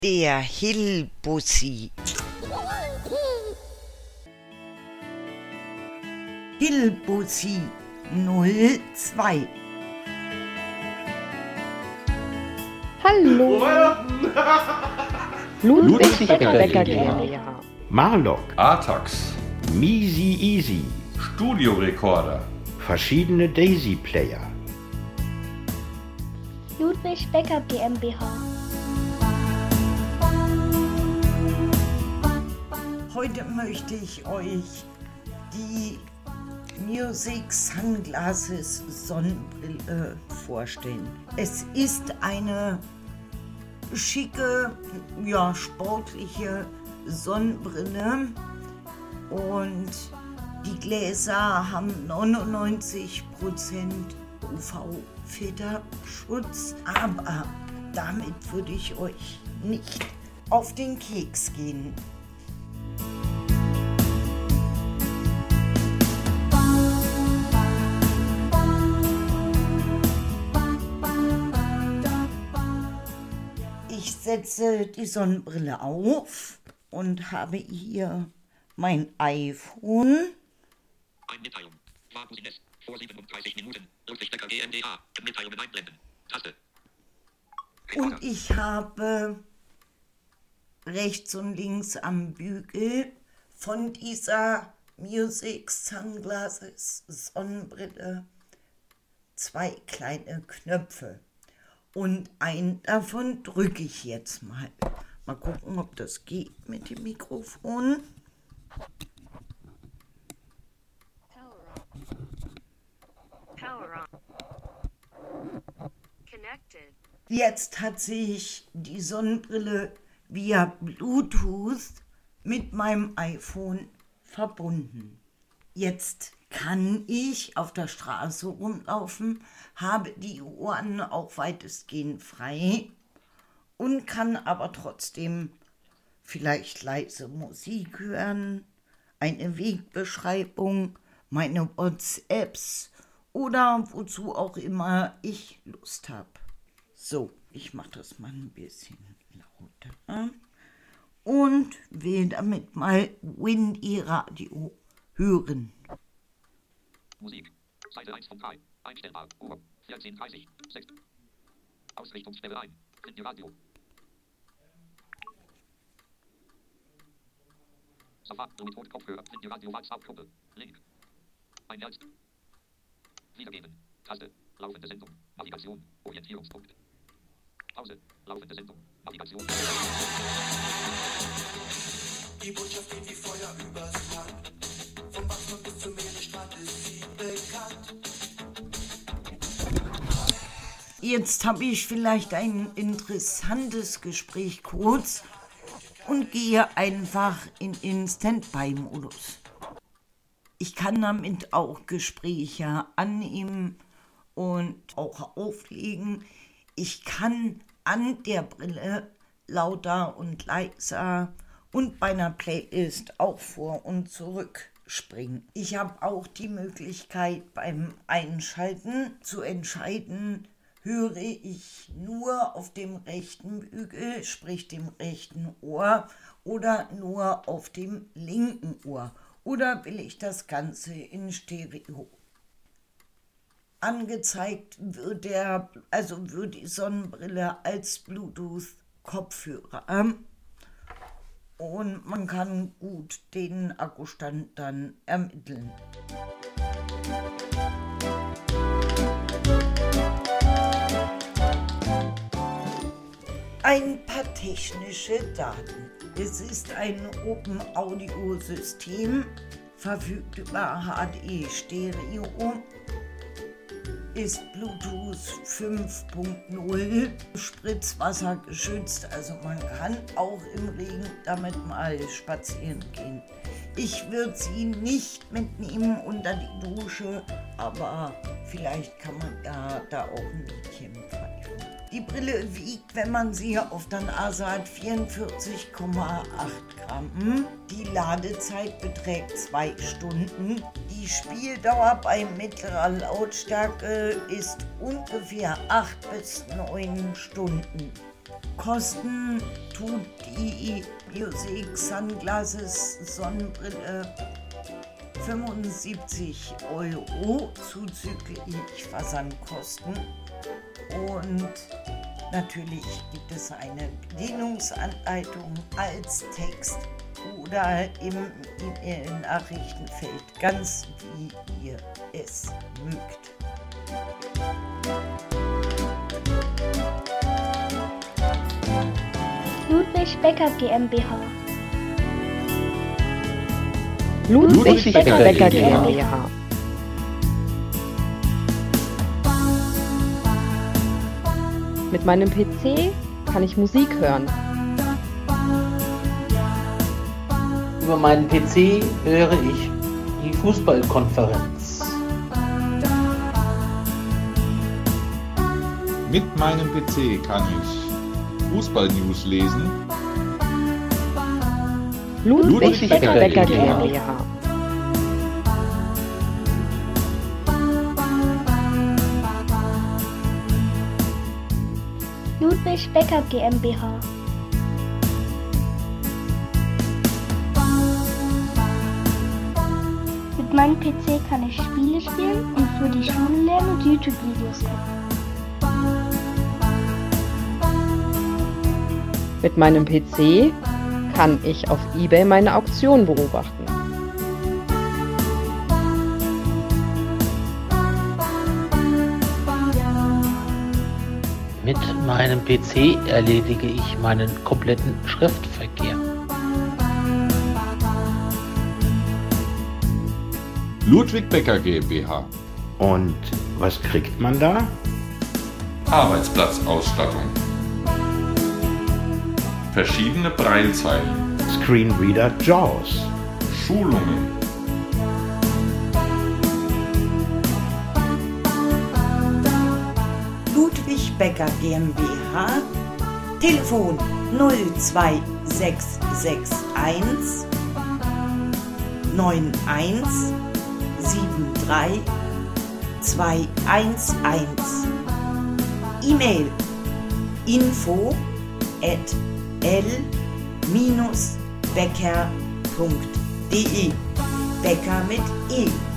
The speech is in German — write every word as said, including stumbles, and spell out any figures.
Der Hilbussi. Hilbussi null zwei. Hallo. Ludwig Becker GmbH. Marlock. Artax. Measy Easy. Studiorekorder. Verschiedene Daisy-Player. Ludwig Becker GmbH. Heute möchte ich euch die Music Sunglasses Sonnenbrille vorstellen. Es ist eine schicke, ja, sportliche Sonnenbrille und die Gläser haben neunundneunzig Prozent U V-Filterschutz, aber damit würde ich euch nicht auf den Keks gehen. Ich setze die Sonnenbrille auf und habe hier mein iPhone. Eine Mitteilung. Warten Sie es. Vor siebenunddreißig Minuten. Ludwig Becker GmbH. Mitteilungen einblenden. Taste. Und ich habe rechts und links am Bügel von dieser Music Sunglasses Sonnenbrille zwei kleine Knöpfe. Und einen davon drücke ich jetzt mal. Mal gucken, ob das geht mit dem Mikrofon. Power on. Connected. Jetzt hat sich die Sonnenbrille via Bluetooth mit meinem iPhone verbunden. Jetzt kann ich auf der Straße rumlaufen, habe die Ohren auch weitestgehend frei und kann aber trotzdem vielleicht leise Musik hören, eine Wegbeschreibung, meine WhatsApps oder wozu auch immer ich Lust habe. So, ich mache das mal ein bisschen lauter und will damit mal Windy Radio hören. Musik. Seite eins von drei. Einstellbar. Uhr. vierzehn Uhr dreißig. sechs. Ausrichtungsstelle ein. Windy Radio. Safari. Mit Kopfhörer. Windy Radio. WhatsApp-Gruppe. Link. Ein Herz. Wiedergeben. Taste. Laufende Sendung. Navigation. Orientierungspunkt. Pause. Laufende Sendung. Navigation. Die Botschaft geht wie Feuer übers Land. Vom Bachmann bis zum Meeresstrand ist sie bekannt. Jetzt habe ich vielleicht ein interessantes Gespräch kurz und gehe einfach in den Standby-Modus. Ich kann damit auch Gespräche annehmen und auch auflegen. Ich kann an der Brille lauter und leiser und bei einer Playlist auch vor und zurück springen. Ich habe auch die Möglichkeit beim Einschalten zu entscheiden, höre ich nur auf dem rechten Bügel, sprich dem rechten Ohr, oder nur auf dem linken Ohr. Oder will ich das Ganze in Stereo? Angezeigt wird der, also wird die Sonnenbrille als Bluetooth-Kopfhörer. Und man kann gut den Akkustand dann ermitteln. Ein paar technische Daten. Es ist ein Open-Audio-System, verfügt über H D Stereo, ist Bluetooth fünf Punkt null, Spritzwasser geschützt, also man kann auch im Regen damit mal spazieren gehen. Ich würde sie nicht mitnehmen unter die Dusche, aber vielleicht kann man da, da auch ein Liedchen pfeifen. Die Brille wiegt, wenn man sie auf der Nase hat, vierundvierzig Komma acht Gramm. Die Ladezeit beträgt zwei Stunden. Die Spieldauer bei mittlerer Lautstärke ist ungefähr acht bis neun Stunden. Kosten tut die Music Sunglasses Sonnenbrille fünfundsiebzig Euro zuzüglich Versandkosten. Und natürlich gibt es eine Bedienungsanleitung als Text oder im E-Mail-Nachrichtenfeld, ganz wie ihr es mögt. Ludwig Becker GmbH. Ludwig Becker, Becker GmbH. Mit meinem P C kann ich Musik hören. Über meinen P C höre ich die Fußballkonferenz. Mit meinem P C kann ich Fußball-News lesen. Ludwig Becker, Becker GmbH. Ludwig Becker GmbH. Mit meinem P C kann ich Spiele spielen und für die Schule lernen und YouTube-Videos gucken. Mit meinem P C kann ich auf eBay meine Auktion beobachten. Mit meinem P C erledige ich meinen kompletten Schriftverkehr. Ludwig Becker GmbH. Und was kriegt man da? Arbeitsplatzausstattung. Verschiedene Braillezeilen. Screenreader JAWS. Schulungen. Ludwig Becker GmbH, Telefon null zwei sechs sechs eins neun eins sieben drei zwei eins eins. E-Mail info at l becker punkt de. Becker mit E.